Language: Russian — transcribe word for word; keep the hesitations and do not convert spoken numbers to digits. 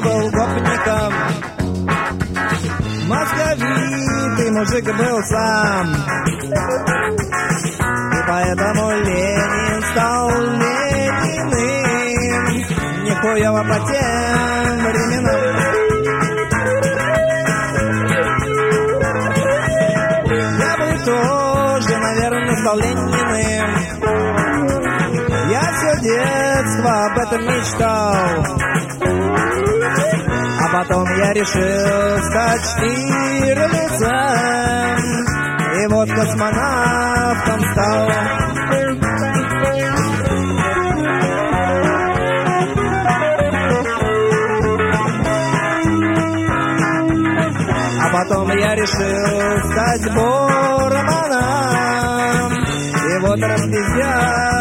был гопником. Московитый мужик был сам, и поэтому Ленин стал Лениным. Нихуево по тем временам. Я бы тоже, наверное, стал Лениным. Я все детство об этом мечтал, а потом я решил стать Штирлицем, и вот космонавтом стал. А потом я решил стать Борманом, и вот распиздяй